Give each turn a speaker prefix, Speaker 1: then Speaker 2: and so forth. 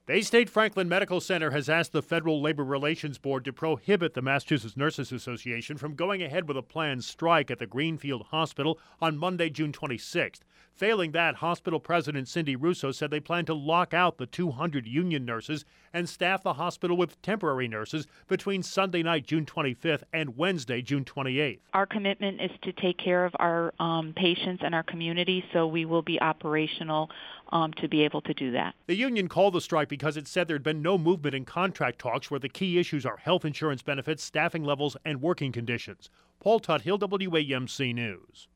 Speaker 1: Bay State Franklin Medical Center has asked the Federal Labor Relations Board to prohibit the Massachusetts Nurses Association from going ahead with a planned strike at the Greenfield Hospital on Monday, June 26th. Failing that, hospital president Cindy Russo said they plan to lock out the 200 union nurses and staff the hospital with temporary nurses between Sunday night, June 25th and Wednesday, June 28th.
Speaker 2: Our commitment is to take care of our patients and our community, so we will be operational to be able to do that.
Speaker 1: The union called the strike because it said there had been no movement in contract talks where the key issues are health insurance benefits, staffing levels, and working conditions. Paul Tuthill, WAMC News.